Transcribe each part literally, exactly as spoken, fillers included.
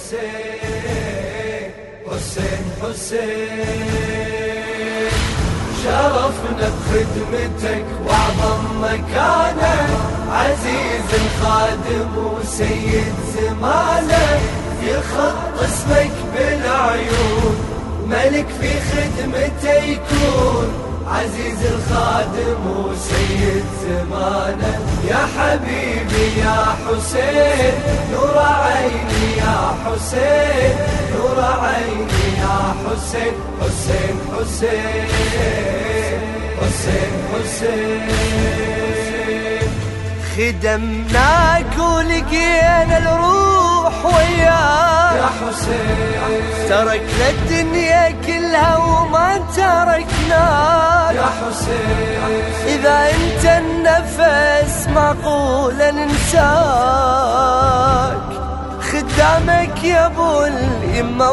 حسين حسين حسين شرفنا بخدمتك وأعظم مكانه، عزيز الخادم وسيد زمانه، يخط اسمك بالعيون، ملك في خدمته يكون، عزيز الخادم وسيد زمانه. يا حبيبي يا حسين نور عيني يا حسين، نور عيني يا حسين، حسين حسين حسين حسين. خدمناك ولقينا الروح وياك يا حسين، تركنا الدنيا كلها وما تركناك يا حسين. إذا أنت النفس معقول ننساك، خدامك يا أبو اليمة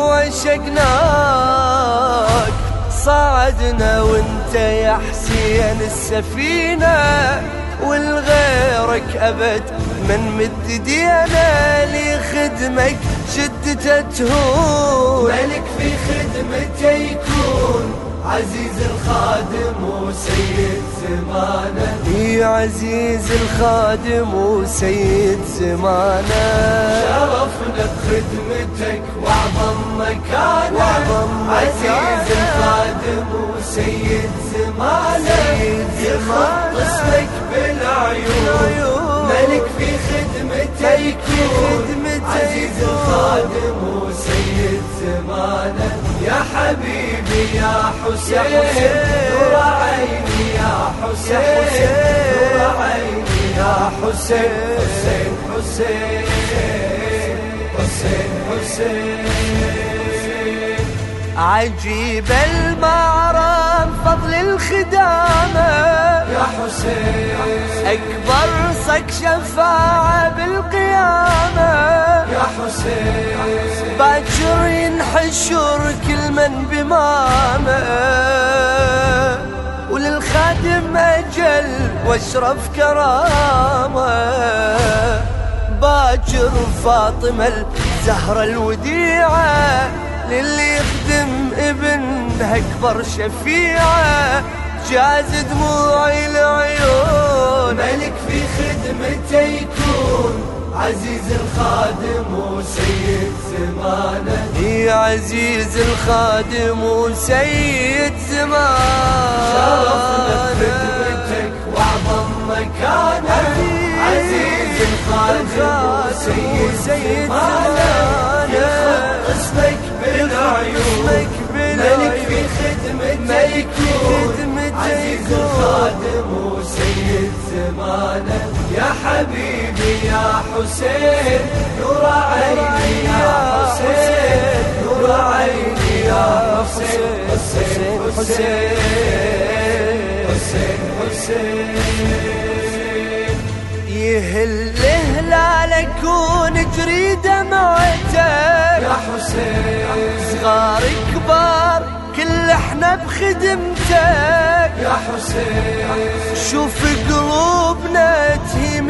وعشقناك، صعدنا وانت يا حسين السفينة، والغيرك أبد من مد دينا، لخدمك شدته تهون، ملك في خدمته يكون، عزيز الخادم وسيد زمانه. يا عزيز الخادم وسيد زمانه، شرفنا بخدمتك وأعظم مكانه، عزيز الخادم وسيد زمانه، يخط اسمك بالعيون، ملك في خدمته يكون، عزيز الخادم وسيد زمانه. يا حبيبي يا حسين نور عيني يا حسين، نور عيني يا حسين، حسين حسين حسين حسين. عجيب المعرم فضل الخدامة يا حسين، أكبر صك شفاعة بالقيامة يا حسين. باكر ينحشر كل من بمامه، وللخادم أجل واشرف كرامة، باكر فاطمة الزهرة الوديعة، للي يخدم ابنها أكبر شفيعة، جاز دموعي العيون، ملك في خدمته يكون، عزيز الخادم وسيد زمانه. يا عزيز الخادم وسيد زمانه، شرفنا بخدمتك وأعظم مكانه، عزيز الخادم وسيد زمانه، يخط اسمك بالعيون، ملك في خدمته يكون، عزيز الخادم وسيد زمانه. يا حبيبي يا حسين نور عيني يا حسين، نور عيني يا حسين، حسين حسين حسين حسين. يهل هلالك ونجري دمعتك يا حسين، صغار كبار كل احنا بخدمتك يا حسين. شوف قلوبنا تهيم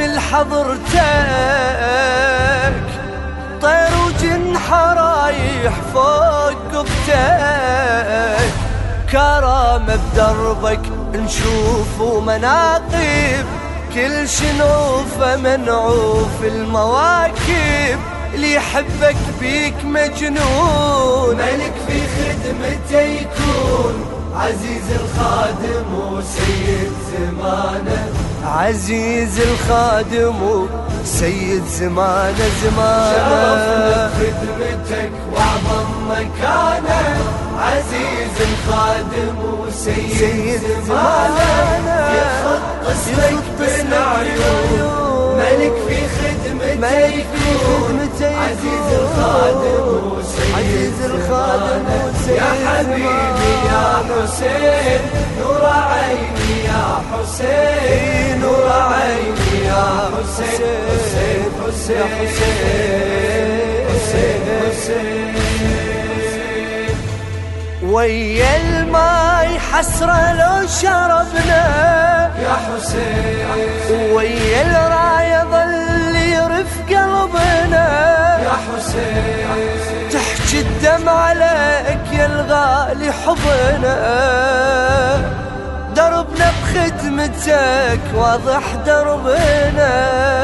لحضرتك، طير وجنحة رايح فوق قبتك، كرامة بدربك نشوف مناقب، كل شنوفه منعوف المواكب، اللي يحبك بيك مجنون، ملك في خدمته يكون، عزيز الخادم وسيد زمانه. عزيز الخادم وسيد زمانه زمانه. شرفنا بخدمتك وأعظم مكانه، عزيز الخادم وسيد زمانه، يخط اسمك بالعيون، ملك في خدمته يكون، عزيز الخادم وسيد زمانه. يا حبيبي يا حسين نور عيني يا حسين، نور عيني يا حسين، حسين حسين حسين حسين. ويا الماي حسرة لو شربنا يا حسين، ويا الراية ظل يرف قلبنا، يا حسين. تحكي الدم عليك يا الغالي حضنا، دربنا بخدمتك واضح دربنا،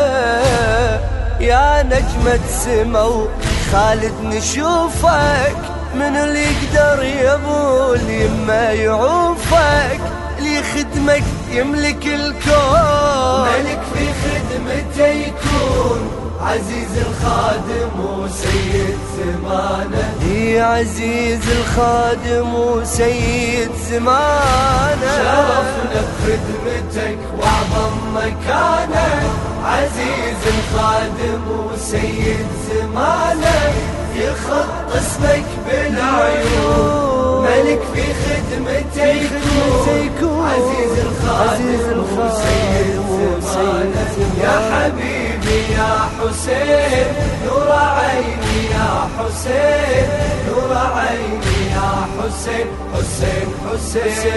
يا نجمة سما وخالد نشوفك، من اللي يقدر يا ابو اليمه يعوفك، اللي يخدمك يملك الكون، ملك في خدمته يكون، عزيز الخادم وسيد زمانه، يا عزيز الخادم وسيد زمانه، شرفنا بخدمتك واعظم مكانه، عزيز الخادم وسيد زمانه، يخط اسمك بالعيون، ملك في خدمته يكون، عزيز الخادم وسيد زمانه، يا حبيبي يا حسين، نور عيني يا حسين، نور عيني يا حسين، حسين حسين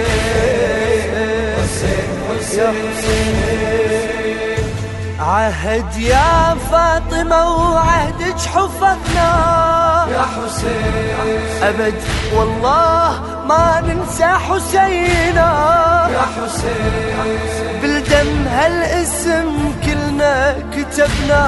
حسين حسين. عهد يا فاطمة وعهدك حفظنا يا حسين، أبد والله ما ننسى حسينا، يا حسين، بالدم هالاسم كلنا كتبنا،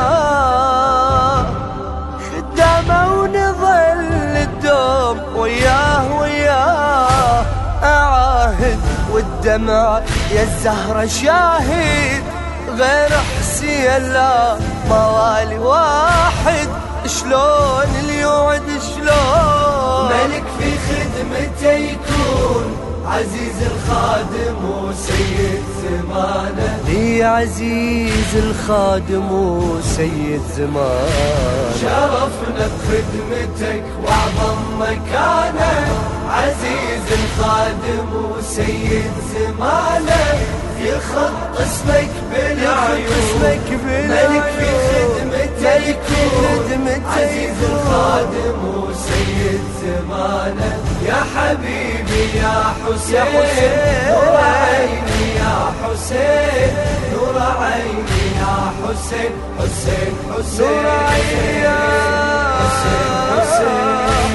خدامه ونظل الدوم وياه وياه، أعاهد والدمع يا الزهرة شاهد، غير حسين لا موالي واحد، شلون اليوعد شلون، ملك في خدمته يكون، عزيز الخادم وسيد زمانه، يا عزيز الخادم وسيد زمانه، شرفنا بخدمتك واعظم مكانه، عزيز الخادم وسيد زمانه، يخط اسمك بالعيون، ملك في خدمته يكون، عزيز الخادم وسيد زمانه، يا حبيبي يا حسين، نور عيني يا حسين، نور عيني يا حسين، حسين حسين، نور عيني يا حسين حسين.